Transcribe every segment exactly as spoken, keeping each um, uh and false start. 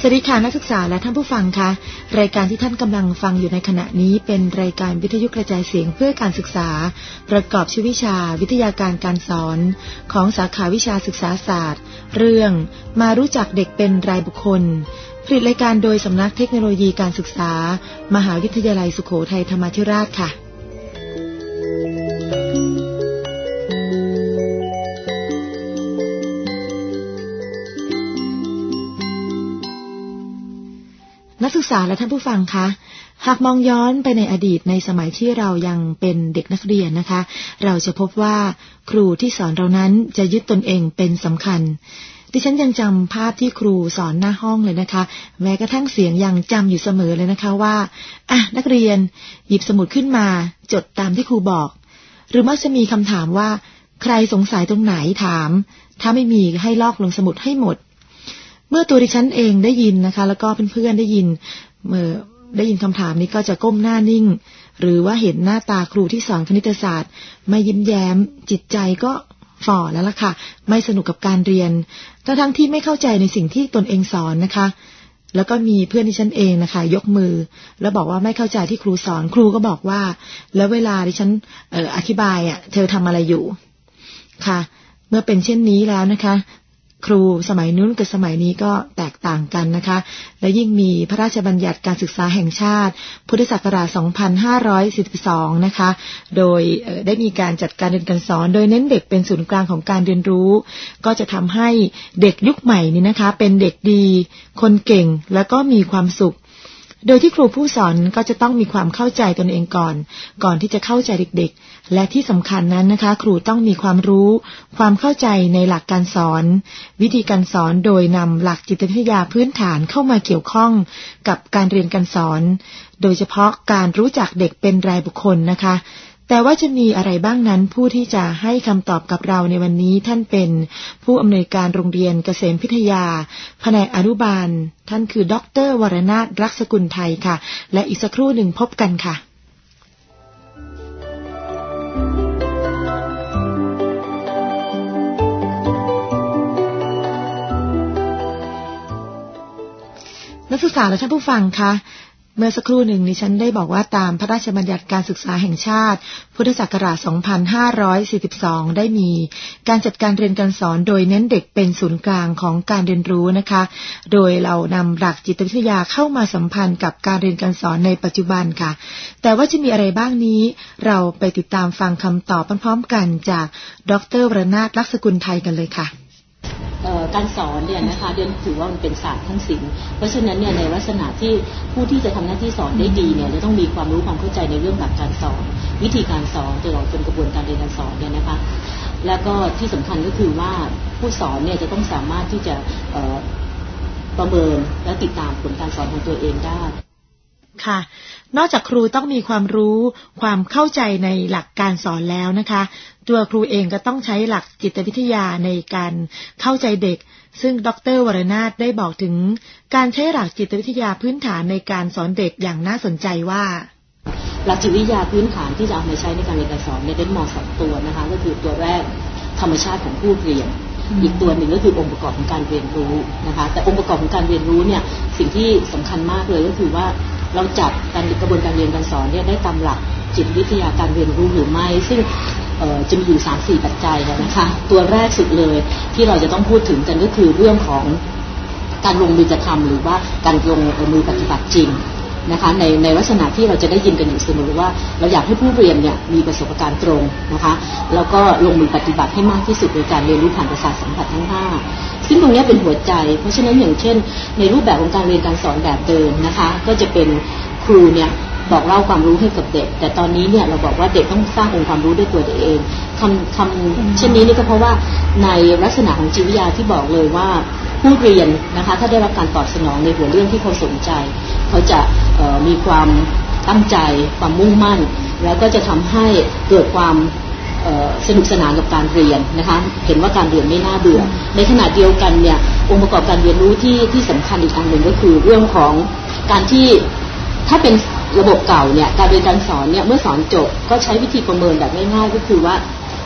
วัสดีค่ะนักศึกษาและท่านผู้ฟังคะรายการที่ท่านกำลังฟังอยู่ในขณะนี้เป็นรายการวิทยุกระจายเสียงเพื่อการศึกษาประกอบชื่อวิชาวิทยาการการสอนของสาขาวิชาศึกษาศาสตร์เรื่องมารู้จักเด็กเป็นรายบุคคลผลิตรายการโดยสำนักเทคโนโลยีการศึกษามหาวิทยาลัยสุโขทัยธรรมาธิราชค่ะนักศึกษาและท่านผู้ฟังคะหากมองย้อนไปในอดีตในสมัยที่เรายังเป็นเด็กนักเรียนนะคะเราจะพบว่าครูที่สอนเรานั้นจะยึดตนเองเป็นสำคัญดิฉันยังจำภาพที่ครูสอนหน้าห้องเลยนะคะแม้กระทั่งเสียงยังจำอยู่เสมอเลยนะคะว่าอ่ะนักเรียนหยิบสมุดขึ้นมาจดตามที่ครูบอกหรือมักจะมีคำถามว่าใครสงสัยตรงไหนถามถ้าไม่มีให้ลอกลงสมุดให้หมดเมื่อตัวดิฉันเองได้ยินนะคะแล้วก็เพื่อนๆได้ยินเมื่อได้ยินคำถามนี้ก็จะก้มหน้านิ่งหรือว่าเห็นหน้าตาครูที่สอนคณิตศาสตร์ไม่ยิ้มแย้มจิตใจก็ฝ่อแล้วล่ะค่ะไม่สนุกกับการเรียนทั้งๆที่ไม่เข้าใจในสิ่งที่ตนเองสอนนะคะแล้วก็มีเพื่อนดิฉันเองนะคะยกมือแล้วบอกว่าไม่เข้าใจที่ครูสอนครูก็บอกว่าแล้วเวลาดิฉันเอ่ออธิบายอ่ะเธอทำอะไรอยู่ค่ะเมื่อเป็นเช่นนี้แล้วนะคะครูสมัยนู้นกับสมัยนี้ก็แตกต่างกันนะคะและยิ่งมีพระราชบัญญัติการศึกษาแห่งชาติพุทธศักราชสองพันห้าร้อยสี่สิบสองนะคะโดยได้มีการจัดการเรียนการสอนโดยเน้นเด็กเป็นศูนย์กลางของการเรียนรู้ก็จะทำให้เด็กยุคใหม่นี้นะคะเป็นเด็กดีคนเก่งแล้วก็มีความสุขโดยที่ครูผู้สอนก็จะต้องมีความเข้าใจตนเองก่อนก่อนที่จะเข้าใจเด็กๆและที่สำคัญนั้นนะคะครูต้องมีความรู้ความเข้าใจในหลักการสอนวิธีการสอนโดยนำหลักจิตวิทยาพื้นฐานเข้ามาเกี่ยวข้องกับการเรียนการสอนโดยเฉพาะการรู้จักเด็กเป็นรายบุคคลนะคะแต่ว่าจะมีอะไรบ้างนั้นผู้ที่จะให้คำตอบกับเราในวันนี้ท่านเป็นผู้อำนวยการโรงเรียนเกษมพิทยาแผนกอนุบาลท่านคือดร.วรนาถรักษกุลไทยค่ะและอีกสักครู่หนึ่งพบกันค่ะนักศึกษาและท่านผู้ฟังคะเมื่อสักครู่หนึ่งดิฉันได้บอกว่าตามพระราชบัญญัติการศึกษาแห่งชาติพุทธศักราชสองพันห้าร้อยสี่สิบสองได้มีการจัดการเรียนการสอนโดยเน้นเด็กเป็นศูนย์กลางของการเรียนรู้นะคะโดยเรานำหลักจิตวิทยาเข้ามาสัมพันธ์กับการเรียนการสอนในปัจจุบันค่ะแต่ว่าจะมีอะไรบ้างนี้เราไปติดตามฟังคำตอบพร้อมๆกันจากดร.วรนาถรักษกุลไทยกันเลยค่ะการสอนเนี่ยนะคะเรียนถือว่ามันเป็นศาสตร์ทั้งศิลป์เพราะฉะนั้นเนี่ยในลักษณะที่ผู้ที่จะทำหน้าที่สอนได้ดีเนี่ยจะต้องมีความรู้ความเข้าใจในเรื่องหลักการสอนวิธีการสอนตลอดจนกระบวนการเรียนการสอนเนี่ยนะคะแล้วก็ที่สำคัญก็คือว่าผู้สอนเนี่ยจะต้องสามารถที่จะประเมินและติดตามผลการสอนของตัวเองได้ค่ะนอกจากครูต้องมีความรู้ความเข้าใจในหลักการสอนแล้วนะคะตัวครูเองก็ต้องใช้หลักจิตวิทยาในการเข้าใจเด็กซึ่งดร.วรนาถได้บอกถึงการใช้หลักจิตวิทยาพื้นฐานในการสอนเด็กอย่างน่าสนใจว่าหลักจิตวิทยาพื้นฐานที่จะเอามาใช้ในการเรียนการสอนเนี่ยได้มองสองตัวนะคะก็คือตัวแรกธรรมชาติของผู้เรียนอีกตัวหนึ่งก็คือองค์ประกอบของการเรียนรู้นะคะแต่องค์ประกอบของการเรียนรู้เนี่ยสิ่งที่สำคัญมากเลยก็คือว่าเราจัดการกระบวนการเรียนการสอนเนี่ยได้ตามหลักจิตวิทยาการเรียนรู้หรือไม่ซึ่งจะมีอยู่ สามถึงสี่ ปัจจัยนะคะตัวแรกสุดเลยที่เราจะต้องพูดถึงกันก็คือเรื่องของการลงมือกระทำหรือว่าการลงมือปฏิบัติจริงนะคะในในลักษณะที่เราจะได้ยินกันอยู่เสมอว่าเราอยากให้ผู้เรียนเนี่ยมีประสบการณ์ตรงนะคะแล้วก็ลงมือปฏิบัติให้มากที่สุดในการเรียนรู้ผ่านประสาทสัมผัสทั้งห้าซึ่งตรงนี้เป็นหัวใจเพราะฉะนั้นอย่างเช่นในรูปแบบของการเรียนการสอนแบบเดิมนะคะก็จะเป็นครูเนี่ยบอกเล่าความรู้ให้กับเด็กแต่ตอนนี้เนี่ยเราบอกว่าเด็กต้องสร้างองค์ความรู้ด้วยตัวเองคำคำเช่นนี้นี่ก็เพราะว่าในลักษณะของจิตวิทยาที่บอกเลยว่าผู้เรียนนะคะถ้าได้รับการตอบสนองในหัวเรื่องที่เขาสนใจเขาจะมีความตั้งใจความมุ่งมั่นแล้วก็จะทำให้เกิดความสนุกสนานกับการเรียนนะคะเห็นว่าการเรียนไม่น่าเบื่อในขณะเดียวกันเนี่ยองค์ประกอบการเรียนรู้ที่ที่สำคัญอีกอันหนึ่งก็คือเรื่องของการที่ถ้าเป็นระบบเก่าเนี่ยการเรียนการสอนเนี่ยเมื่อสอนจบก็ใช้วิธีประเมินแบบง่ายๆก็คือว่า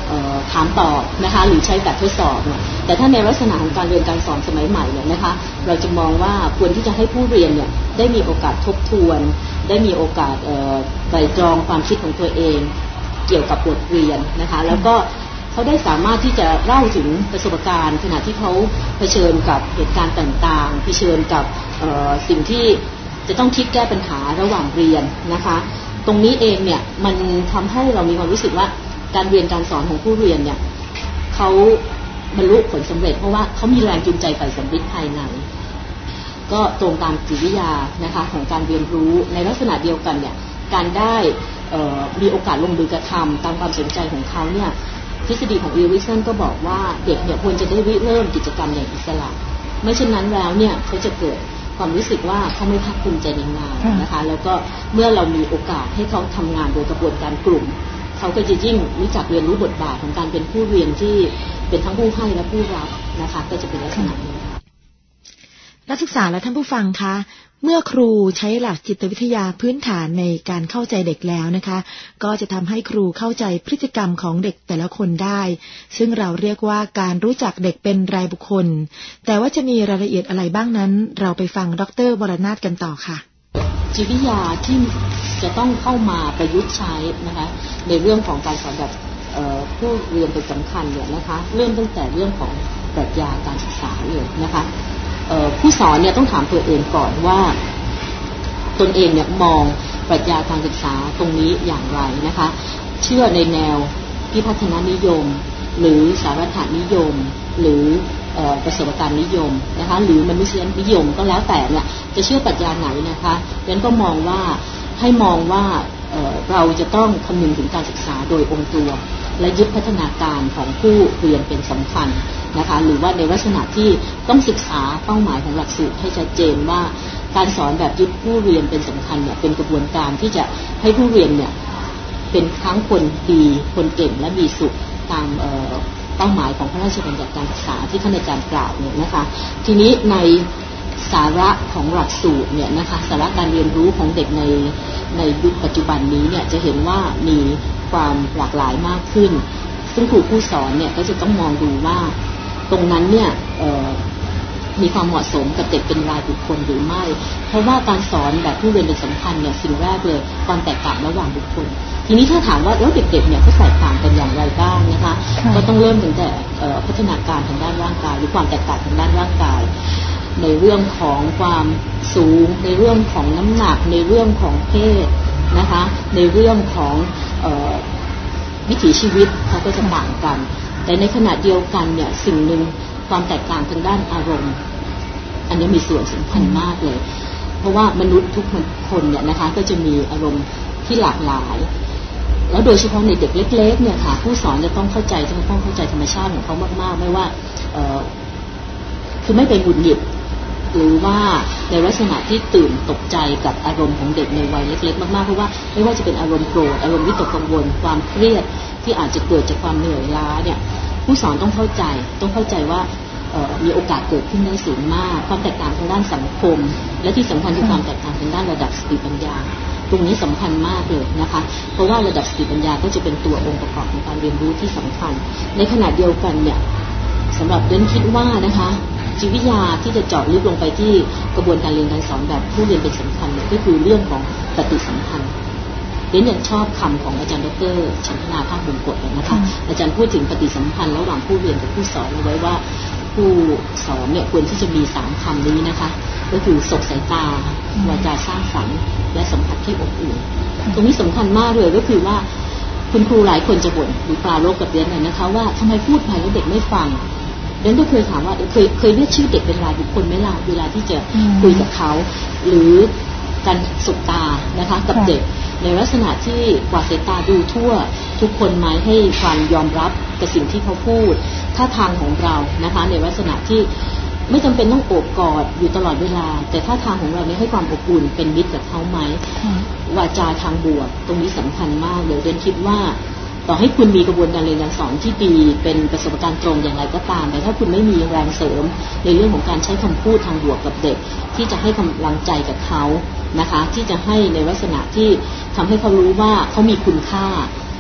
ถามตอบนะคะหรือใช้แบบทดสอบเนี่ยแต่ถ้าในลักษณะของการเรียนการสอนสมัยใหม่เนี่ยนะคะเราจะมองว่าควรที่จะให้ผู้เรียนเนี่ยได้มีโอกาสทบทวนได้มีโอกาสไตร่ตรองความคิดของตัวเองเกี่ยวกับบทเรียนนะคะแล้วก็เขาได้สามารถที่จะเล่าถึงประสบการณ์ขณะที่เขาเผชิญกับเหตุการณ์ต่างๆเผชิญกับสิ่งที่จะต้องคิดแก้ปัญหาระหว่างเรียนนะคะตรงนี้เองเนี่ยมันทำให้เรามีความรู้สึกว่าการเรียนการสอนของผู้เรียนเนี่ยเขาบรรลุผลสำเร็จเพราะว่าเขามีแรงจูงใจฝ่ายสำนึกภายในก็ตรงตามจิตวิทยานะคะของการเรียนรู้ในลักษณะเดียวกันเนี่ยการได้มีโอกาสลงมือกระทำตามความสนใจของเขาเนี่ยทฤษฎีของอีริกสันก็บอกว่าเด็กเนี่ยควรจะได้ริเริ่มกิจกรรมอย่างอิสระไม่เช่นนั้นแล้วเนี่ยเขาจะเกิดความรู้สึกว่าเขาไม่ภาคภูมิใจในงานนะคะแล้วก็เมื่อเรามีโอกาสให้เขาทำงานโดยกระบวนการกลุ่มเขาก็จะยิ่งรู้จักเรียนรู้บทบาทของการเป็นผู้เรียนที่เป็นทั้งผู้ให้และผู้รับนะคะก็จะเป็นลักษณะนี้นักศึกษาและท่านผู้ฟังคะเมื่อครูใช้หลักจิตวิทยาพื้นฐานในการเข้าใจเด็กแล้วนะคะก็จะทำให้ครูเข้าใจพฤติกรรมของเด็กแต่ละคนได้ซึ่งเราเรียกว่าการรู้จักเด็กเป็นรายบุคคลแต่ว่าจะมีรายละเอียดอะไรบ้างนั้นเราไปฟังดร.วรนาถกันต่อค่ะจิตวิทยาที่จะต้องเข้ามาประยุกต์ใช้นะคะในเรื่องของการสอนแบบผู้เรียนเป็นสำคัญเนี่ยนะคะเริ่มตั้งแต่เรื่องของปรัชญาการศึกษาเลยนะคะผู้สอนเนี่ยต้องถามตัวเองก่อนว่าตนเองเนี่ยมองปรัชญาการศึกษาตรงนี้อย่างไรนะคะเชื่อในแนวพิพัฒนานิยมหรือสารัฐนิยมหรือประสบการณ์นิยมนะคะหรือมนุษยนิยมก็แล้วแต่เนี่ยจะเชื่อปรัชญาไหนนะคะดังนั้นก็มองว่าให้มองว่า เอ่อ เราจะต้องคำนึงถึงการศึกษาโดยองค์รวมและยึดพัฒนาการของผู้เรียนเป็นสำคัญนะคะหรือว่าในลักษณะที่ต้องศึกษาเป้าหมายของหลักสูตรให้ชัดเจนว่าการสอนแบบยึดผู้เรียนเป็นสำคัญเนี่ยเป็นกระบวนการที่จะให้ผู้เรียนเนี่ยเป็นทั้งคนดีคนเก่งและมีสุขตามเอ่อเป้าหมายของพระราชบัญญัติการศึกษาที่ท่านอาจารย์กล่าวเนี่ยนะคะทีนี้ในสาระของหลักสูตรเนี่ยนะคะสาระการเรียนรู้ของเด็กในในยุคปัจจุบันนี้เนี่ยจะเห็นว่ามีความหลากหลายมากขึ้นซึ่งครูผู้สอนเนี่ยก็จะต้องมองดูว่าตรงนั้นเนี่ยมีความเหมาะสมกับเด็กเป็นรายบุคคลหรือไม่เพราะว่าการสอนแบบผู้เรียนเป็นสำคัญเนี่ยสิ่งแรกเลยความแตกต่างระหว่างบุคคลทีนี้ถ้าถามว่าแล้วเด็กๆเนี่ยเขาแตกต่างกันอย่างไรบ้างนะคะก็ต้องเริ่มตั้งแต่พัฒนาการทางด้านร่างกายหรือความแตกต่างทางด้านร่างกายในเรื่องของความสูงในเรื่องของน้ำหนักในเรื่องของเพศนะคะในเรื่องของเอ่อวิถีชีวิตเขาก็จะต่างกันแต่ในขณะเดียวกันเนี่ยสิ่งหนึ่งความแตกต่างทางด้านอารมณ์อันนี้มีส่วนสำคัญมากเลยเพราะว่ามนุษย์ทุกคนเนี่ยนะคะก็จะมีอารมณ์ที่หลากหลายแล้วโดยเฉพาะในเด็กเล็กๆเนี่ยค่ะผู้สอนจะต้องเข้าใจจะต้องเข้าใจธรรมชาติของเขามากๆไม่ว่าเอ่อคือไม่ไปหงุดหงิดหรือว่าในลักษณะที่ตื่นตกใจกับอารมณ์ของเด็กในวัยเล็กๆมากๆเพราะว่าไม่ว่าจะเป็นอารมณ์โกรธอารมณ์วิตกกังวลความเครียดที่อาจจะเกิดจากความเหนื่อยล้าเนี่ยผู้สอนต้องเข้าใจต้องเข้าใจว่ามีโอกาสเกิดขึ้นได้สูงมากความแตกต่างทางด้านสังคมและที่สำคัญคือความแตกต่างทางด้านระดับสติปัญญาตรงนี้สำคัญมากเลยนะคะเพราะว่าระดับสติปัญญาก็จะเป็นตัวองค์ประกอบของการเรียนรู้ที่สำคัญในขณะเดียวกันเนี่ยสำหรับเดนคิดว่านะคะจิตวิทยาที่จะเจาะลึกลงไปที่กระบวนการเรียนการสอนแบบผู้เรียนเป็นสำคัญเนี่ยก็คือเรื่องของปฏิสัมพันธ์เดนยังชอบคำของอาจารย์ดร.ชันธนาภาคบุญกฎนะคะอาจารย์พูดถึงปฏิสัมพันธ์ระหว่างผู้เรียนกับผู้สอนเอาไว้ว่าผู้สอนเนี่ยควรที่จะมีสามคำนี้นะคะก็คือสบสายตาวาจาสร้างสรรค์และสัมผัสที่อบอุ่นตรงนี้สำคัญมากเลยก็คือว่าคุณครูหลายคนจะบ่นหรือปราโลบกับเดนเนี่ยนะคะว่าทำไมพูดไปแล้วเด็กไม่ฟังเดนก็เคยถามว่าเคยเคยเรียกชื่อเด็กเป็นรายบุคคลไหมล่ะเวลาที่จะคุยกับเขาหรือการสบตานะคะกับเด็กในลักษณะที่กวาดสายตาดูทั่วทุกคนหมายให้ความยอมรับกับสิ่งที่เขาพูดท่าทางของเรานะคะในลักษณะที่ไม่จำเป็นต้องโอบกอดอยู่ตลอดเวลาแต่ท่าทางของเราเนี่ยให้ความอบอุ่นเป็นมิตรกับเขาไหมวาจาทางบวกตรงนี้สำคัญมากเลยเดนคิดว่าต่อให้คุณมีกระบวนการเรียนการสอนที่ดีเป็นประสบการณ์ตรงอย่างไรก็ตามแต่ถ้าคุณไม่มีแรงเสริมในเรื่องของการใช้คำพูดทางบวกกับเด็กที่จะให้กำลังใจกับเขานะคะที่จะให้ในลักษณะที่ทำให้เขารู้ว่าเขามีคุณค่า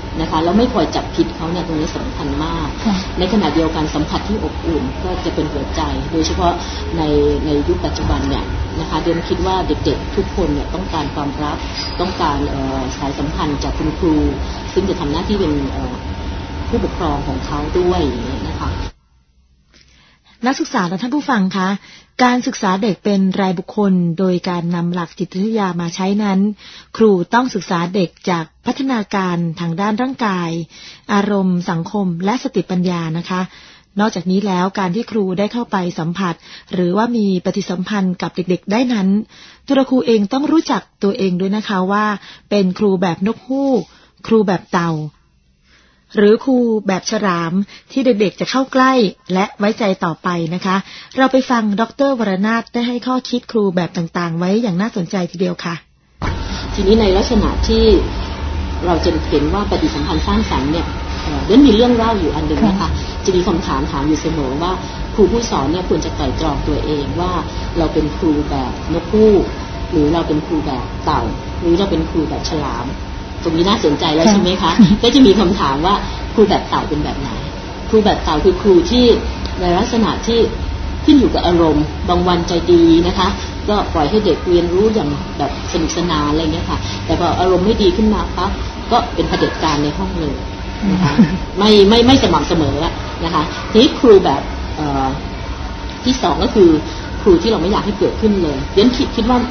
นะคะแล้วไม่คอยจับผิดเขาเนี่ยตรงนี้สำคัญมากในขณะเดียวกันสัมผัสที่อบอุ่นก็จะเป็นหัวใจโดยเฉพาะในในยุคปัจจุบันเนี่ยนะคะเดี๋ยวคิดว่าเด็กๆทุกคนเนี่ยต้องการความรักต้องการสายสัมพันธ์จากคุณครูซึ่งจะทำหน้าที่เป็นผู้ปกครองของเขาด้วยนะคะนักศึกษาและท่านผู้ฟังคะการศึกษาเด็กเป็นรายบุคคลโดยการนำหลักจิตวิทยามาใช้นั้นครูต้องศึกษาเด็กจากพัฒนาการทางด้านร่างกายอารมณ์สังคมและสติปัญญานะคะนอกจากนี้แล้วการที่ครูได้เข้าไปสัมผัสหรือว่ามีปฏิสัมพันธ์กับเด็กๆได้นั้นตัวครูเองต้องรู้จักตัวเองด้วยนะคะว่าเป็นครูแบบนกฮูกครูแบบเต่าหรือครูแบบฉลามที่เด็กๆจะเข้าใกล้และไว้ใจต่อไปนะคะเราไปฟังดร.วรนาถได้ให้ข้อคิดครูแบบต่างๆไว้อย่างน่าสนใจทีเดียวค่ะทีนี้ในลักษณะที่เราจะเห็นว่าปฏิสัมพันธ์สร้างสรรค์เนี่ยเรื่องมีเรื่องเล่าอยู่อันหนึ่งนะคะจะมีคำถามถามอยู่เสมอว่าครูผู้สอนเนี่ยควรจะไตร่ตรองตัวเองว่าเราเป็นครูแบบนกฮูกหรือเราเป็นครูแบบเต่าหรือเราเป็นครูแบบฉลามตรงนี้น่าสนใจแล้วใช่ไหมคะก็จะมีคำถามว่าครูแบบเต่าเป็นแบบไหนครูแบบเต่าคือครูที่ในลักษณะที่ขึ้นอยู่กับอารมณ์บางวันใจดีนะคะก็ปล่อยให้เด็กเรียนรู้อย่างแบบสนุกสนานอะไรเงี้ยค่ะแต่พออารมณ์ไม่ดีขึ้นมาปั๊บก็เป็นเผด็จการในห้องเลยนะคะไม่ไม่ไม่สม่ำเสมอนะคะทีนี้ครูแบบที่สองก็คือครูที่เราไม่อยากให้เกิดขึ้นเลยเรียนคิดคิดว่า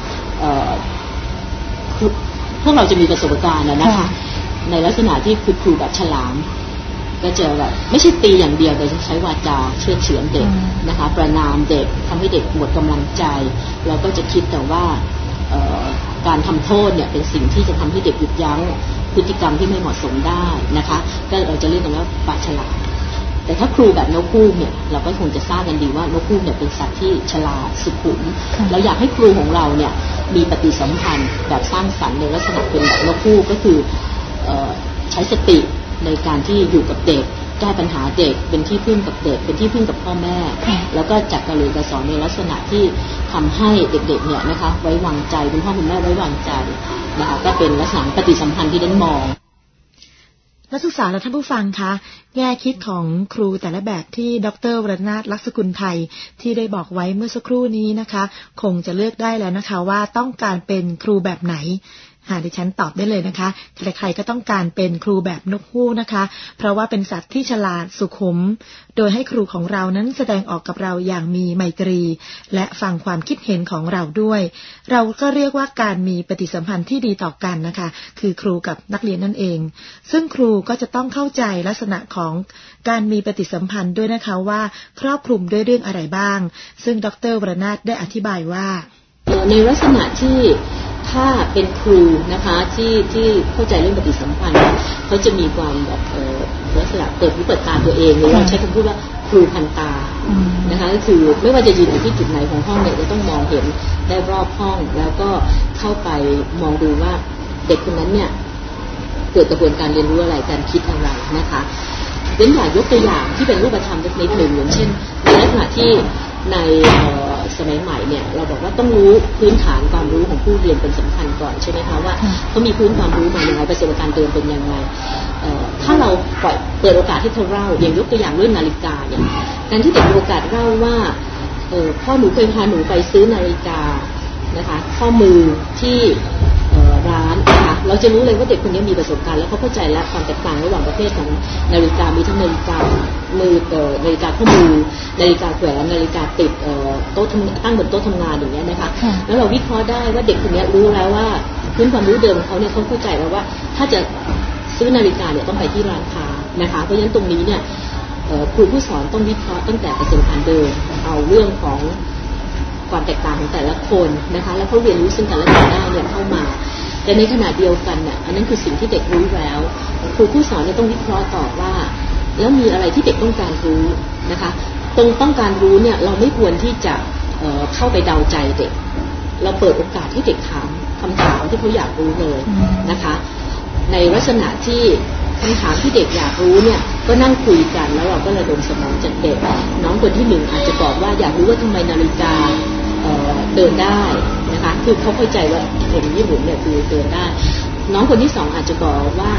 พวกเราจะมีประสบการณ์นะคะในลักษณะที่คือครูแบบฉลามก็จะแบบไม่ใช่ตีอย่างเดียวแต่จะใช้วาจาเชื่อเฉือนเด็กนะคะประณามเด็กทำให้เด็กหมดกำลังใจเราก็จะคิดแต่ว่าการทำโทษเนี่ยเป็นสิ่งที่จะทำให้เด็กหยุดยั้งพฤติกรรมที่ไม่เหมาะสมได้นะคะก็เราจะเรียกกันว่าปลาฉลาดแต่ถ้าครูแบบนกฮูกเนี่ยเราก็คงจะทราบกันดีว่านกฮูกเนี่ยเป็นสัตว์ที่ฉลาดสุขุมเราอยากให้ครูของเราเนี่ยมีปฏิสัมพันธ์แบบสร้างสรรค์ในลักษณะเป็นแบบนกฮูกก็คือใช้สติในการที่อยู่กับเด็กแก้ปัญหาเด็กเป็นที่พึ่งกับเด็กเป็นที่พึ่งกับพ่อแม่แล้วก็จัดการเรียนการสอนในลักษณะที่ทำให้เด็กๆเนี่ยนะคะไว้วางใจคุณพ่อคุณแม่ไว้วางใจนะคะก็เป็นลักษณะปฏิสัมพันธ์ที่ได้มองนักศึกษาและท่านผู้ฟังคะแง่คิดของครูแต่ละแบบที่ดร.วรนาถ ลักษกุลไทยที่ได้บอกไว้เมื่อสักครู่นี้นะคะคงจะเลือกได้แล้วนะคะว่าต้องการเป็นครูแบบไหนหาดิฉันตอบได้เลยนะคะใครๆก็ต้องการเป็นครูแบบนกฮูกนะคะเพราะว่าเป็นสัตว์ที่ฉลาดสุขุมโดยให้ครูของเรานั้นแสดงออกกับเราอย่างมีไมตรีและฟังความคิดเห็นของเราด้วยเราก็เรียกว่าการมีปฏิสัมพันธ์ที่ดีต่อกันนะคะคือครูกับนักเรียนนั่นเองซึ่งครูก็จะต้องเข้าใจลักษณะของการมีปฏิสัมพันธ์ด้วยนะคะว่าครอบคลุมด้วยเรื่องอะไรบ้างซึ่งดร.วรนาถได้อธิบายว่าในลักษณะที่ถ้าเป็นครูนะคะที่ที่เข้าใจเรื่องปฏิสัมพันธ์เขาจะมีความแบบเออลักษณะเปิดหูเปิดตาตัวเองหรือเราใช้คำพูดว่าครูพันตานะคะก็คือไม่ว่าจะยืนอยู่ที่จุดไหนของห้องเนี่ยจะต้องมองเห็นได้รอบห้องแล้วก็เข้าไปมองดูว่าเด็กคนนั้นเนี่ยเกิดกระบวนการเรียนรู้อะไรการคิดอะไรนะคะเป็นอย่างยกตัวอย่างที่เป็นรูปธรรมเล็กๆหนึ่งอย่างเช่นในลักษณะที่ในสมัยใหม่เนี่ยเราบอกว่าต้องรู้พื้นฐานความรู้ของผู้เรียนเป็นสำคัญก่อนใช่ไหมคะว่าเขามีพื้นความรู้มาอย่างไรประสบการณ์เดิมเป็นยังไงถ้าเราปล่อยเปิดโอกาสให้เขาเล่าอย่างยกตัวอย่างเรื่องนาฬิกาเนี่ยการที่เด็กมีโอกาสเล่าว่าพ่อหนูเคยพาหนูไปซื้อนาฬิกานะคะข้อมือที่ร้านนะคะเราจะรู้เลยว่าเด็กคนนี้มีประสบการณ์แล้วเขาเข้าใจและความแตกต่างระหว่างประเภทของนาฬิกามีทั้งนาฬิกามือนาฬิกาข้อมือนาฬิกาแขวนนาฬิกาติดโต๊ะตั้งบนโต๊ะทำงานอย่างเงี้ยนะคะแล้วเราวิเคราะห์ได้ว่าเด็กคนนี้รู้แล้วว่าพื้นความรู้เดิมของเขาเนี่ยเขาเข้าใจแล้วว่าถ้าจะซื้อนาฬิกาเนี่ยต้องไปที่ร้านค้านะคะเพราะฉะนั้นตรงนี้เนี่ยครูผู้สอนต้องวิเคราะห์ตั้งแต่ประสบการณ์เดิมเอาเรื่องของความแตกต่างของแต่ละคนนะคะแล้วเขาเรียนรู้ซึ่งกันและกันได้เนี่ยเข้ามาแต่ในขณะเดียวกันเนี่ยอันนั้นคือสิ่งที่เด็กรู้แล้วครูผู้สอนเนี่ยต้องวิเคราะห์ต่อว่าแล้วมีอะไรที่เด็กต้องการรู้นะคะตรงต้องการรู้เนี่ยเราไม่ควรที่จะ เอ่อ เข้าไปเดาใจเด็กเราเปิดโอกาสให้เด็กถามคำถามที่เขาอยากรู้เลยนะคะในลักษณะที่คำถามที่เด็กอยากรู้เนี่ยก็นั่งคุยกันแล้วเราก็ระดมสมองจากเด็กน้องคนที่หนึ่งอาจจะบอกว่าอยากรู้ว่าทำไมนาฬิกาเอ่อเดินได้นะคะคือเขาเข้าใจว่าคนญี่ปุ่นเนี่ยคือเดินได้น้องคนที่สองอาจจะบอกว่า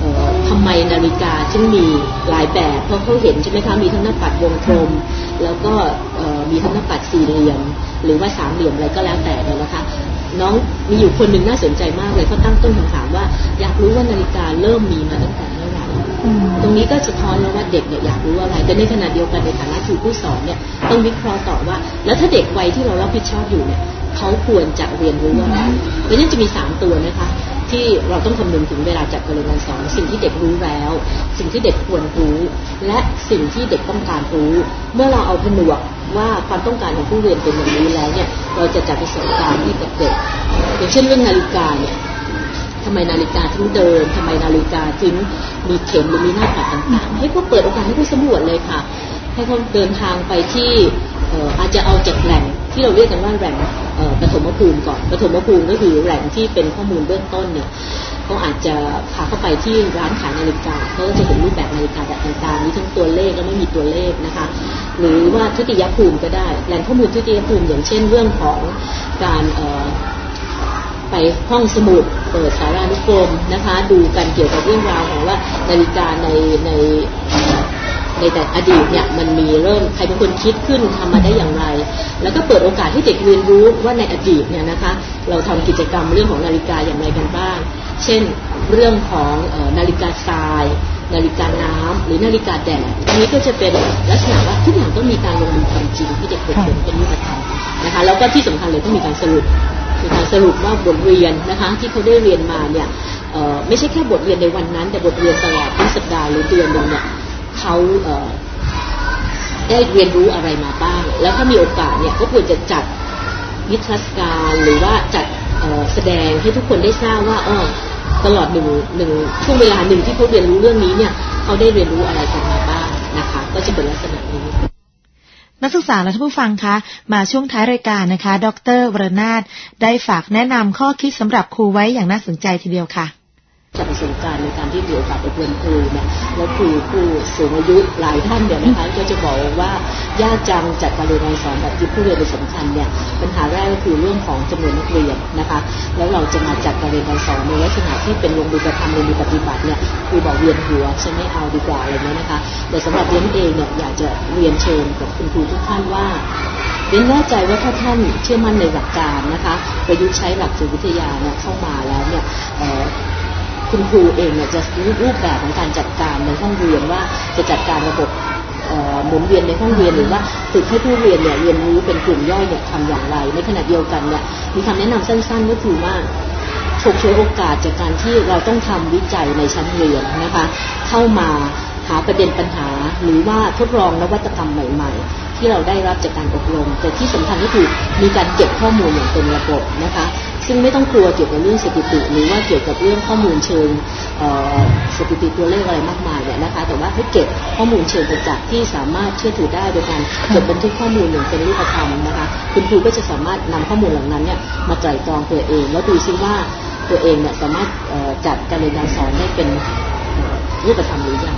ทำไมนาฬิกาจึงมีหลายแบบเพราะเขาเห็นใช่ไหมคะมีทั้งหน้าปัดวงกลมแล้วก็มีทั้งหน้าปัดสี่เหลี่ยมหรือว่าสามเหลี่ยมอะไรก็แล้วแต่เนี่ยนะคะน้องมีอยู่คนหนึ่งน่าสนใจมากเลยเขาตั้งต้นคำถามว่าอยากรู้ว่านาฬิกาเริ่มมีมาตั้งแต่เมื่อไหร่ตรงนี้ก็สะท้อนแล้วว่าเด็กเนี่ยอยากรู้อะไรแต่ในขณะเดียวกันในฐานะครูผู้สอนเนี่ยต้องวิเคราะห์ต่อว่าแล้วถ้าเด็กวัยที่เรารับผิดชอบอยู่เนี่ยเขาควรจะเรียนรู้อะไรเพราะฉะนั้นจะมีสามตัวนะคะที่เราต้องคำนึงถึงเวลาจัดการเรียนการสอนสิ่งที่เด็กรู้แล้วสิ่งที่เด็กควรรู้และสิ่งที่เด็กต้องการรู้เมื่อเราเอาผนวกว่าความต้องการของผู้เรียนเป็นอย่างนี้แล้วเนี่ยเราจะจัดประสบการณ์ให้กับเด็กอย่างเช่นเรื่องนาฬิกาเนี่ยทำไมนาฬิกาถึงเดินทำไมนาฬิกาถึงมีเข็มหรือมีหน้าปัดต่างๆให้เขาเปิดโอกาสให้เขาสำรวจเลยค่ะให้เขาเดินทางไปที่อาจจะเอาจากแหล่งที่เราเรียกกันว่าแหล่งปฐมภูมิก่อนปฐมภูมิก็คือแหล่งที่เป็นข้อมูลเบื้องต้นเนี่ยเขาอาจจะพาเข้าไปที่ร้านขายนาฬิกาเขาจะเห็นรูปแบบนาฬิกาแบบต่างๆมีทั้งตัวเลขและไม่มีตัวเลขนะคะหรือว่าทุติยภูมิก็ได้แหล่งข้อมูลทุติยภูมิอย่างเช่นเรื่องของการไปห้องสมุดเปิดสารานุกรมนะคะดูกันเกี่ยวกับเรื่องราวของว่านาฬิกาในในในแต่อดีตเนี่ยมันมีเริ่มใครเป็นคนคิดขึ้นทำมาได้อย่างไรแล้วก็เปิดโอกาสให้เด็กเรียนรู้ว่าในอดีตเนี่ยนะคะเราทำกิจกรรมเรื่องของนาฬิกาอย่างไรกันบ้างเช่นเรื่องของนาฬิกาทรายนาฬิกาน้ำหรือนาฬิกาแดดอันนี้ก็จะเป็นลักษณะว่าทุกอย่างต้องมีการลงมือทำจริงที่เด็กๆเห็นเป็นรูปธรรมนะคะแล้วก็ที่สำคัญเลยต้องมีการสรุปคือการสรุปว่าบทเรียนนะคะที่เขาได้เรียนมาเนี่ยไม่ใช่แค่บทเรียนในวันนั้นแต่บทเรียนตลอดทั้งสัปดาห์หรือเดือนนึงเนี่ยเขาได้เรียนรู้อะไรมาบ้างแล้วถ้ามีโอกาสเนี่ยก็ควรจะจัดนิทรรศการหรือว่าจัดแสดงให้ทุกคนได้ทราบว่าอ๋อตลอดหนึ่งหนึ่งช่วงเวลาหนึ่งที่เขาเรียนรู้เรื่องนี้เนี่ยเขาได้เรียนรู้อะไรกันมาบ้างนะคะก็จะเป็นลักษณะนี้นักศึกษาและท่านผู้ฟังคะมาช่วงท้ายรายการนะคะดร.วรนาถได้ฝากแนะนำข้อคิดสำหรับครูไว้อย่างน่าสนใจทีเดียวค่ะจากประสบการณ์ในการที่มีโอกาสไปเรียนครูเนี่ยแล้วครูผู้สูงอายุหลายท่านเนี่ยนะคะก็จะบอกว่ายากจังจัดการเรียนการสอนแบบที่ผู้เรียนเป็นสำคัญเนี่ยปัญหาแรกก็คือเรื่องของจำนวนนักเรียนนะคะแล้วเราจะมาจัดการเรียนการสอนในลักษณะที่เป็นลงมือกระทำลงมือปฏิบัติเนี่ยครูบอกเวียนหัวฉันไม่เอาดีกว่าอะไรเงี้ยนะคะแต่สำหรับเรียนเองเนี่ยอยากจะเรียนเชิญกับคุณครูทุกท่านว่าเรียนแน่ใจว่าถ้าท่านเชื่อมั่นในหลักการนะคะประยุกต์ใช้หลักจิตวิทยาเนี่ยเข้ามาแล้วเนี่ยคุณครูเองเนี่ยจะรู้รูปแบบของการจัดการในห้องเรียนว่าจะจัดการระบบหมุนเวียนในห้องเรียนหรือว่าฝึกให้ผู้เรียนเนี่ยเรียนรู้เป็นกลุ่มย่อยเนี่ยทำอย่างไรในขณะเดียวกันเนี่ยมีคำแนะนำสั้นๆก็คือว่าฉกฉวยโอกาสจากการที่เราต้องทำวิจัยในชั้นเรียนนะคะเข้ามาหาประเด็นปัญหาหรือว่าทดลองนวัตกรรมใหม่ๆที่เราได้รับจากการอบรมแต่ที่สำคัญก็คือมีการเก็บข้อมูลอย่างเป็นระบบนะคะซึ่งไม่ต้องกลัวเกี่ยวกับเรื่องสถิติหรือว่าเกี่ยวกับเรื่องข้อมูลเชิงสถิติตัวเลขอะไรมากมายเนี่ยนะคะแต่ว่าให้เก็บข้อมูลเชิงประจักษ์ที่สามารถเชื่อถือได้โดยการจดบันทึกข้อมูลอย่างเป็นรูปธรรมนะคะคุณครูก็จะสามารถนำข้อมูลเหล่านั้นเนี่ยมาไตร่ตรองตัวเองแล้วดูซิว่าตัวเองเนี่ยสามารถจัดการเรียนการสอนได้เป็นรูปธรรมหรือยัง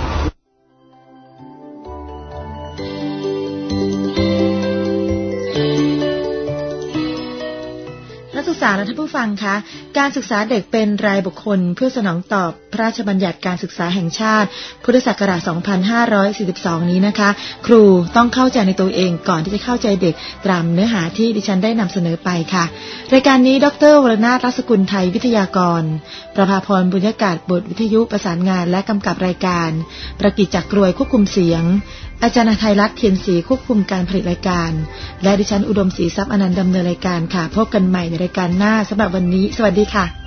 นักศึกษาและท่านผู้ฟังคะการศึกษาเด็กเป็นรายบุคคลเพื่อสนองตอบพระราชบัญญัติการศึกษาแห่งชาติพุทธศักราช สองพันห้าร้อยสี่สิบสอง นี้นะคะครูต้องเข้าใจในตัวเองก่อนที่จะเข้าใจเด็กตามเนื้อหาที่ดิฉันได้นำเสนอไปค่ะรายการนี้ดร.วรนาถ รัศกุลไทยวิทยากรประภาพรบุญญากาศบทวิทยุประสานงานและกำกับรายการประกิจจักรกรวยควบคุมเสียงอาจารย์ไทยรัตน์เทียนศรีควบคุมการผลิตรายการและดิฉันอุดมศรีทรัพย์อนันต์ดำเนินรายการค่ะพบกันใหม่ในรายการหน้าสำหรับวันนี้สวัสดีค่ะ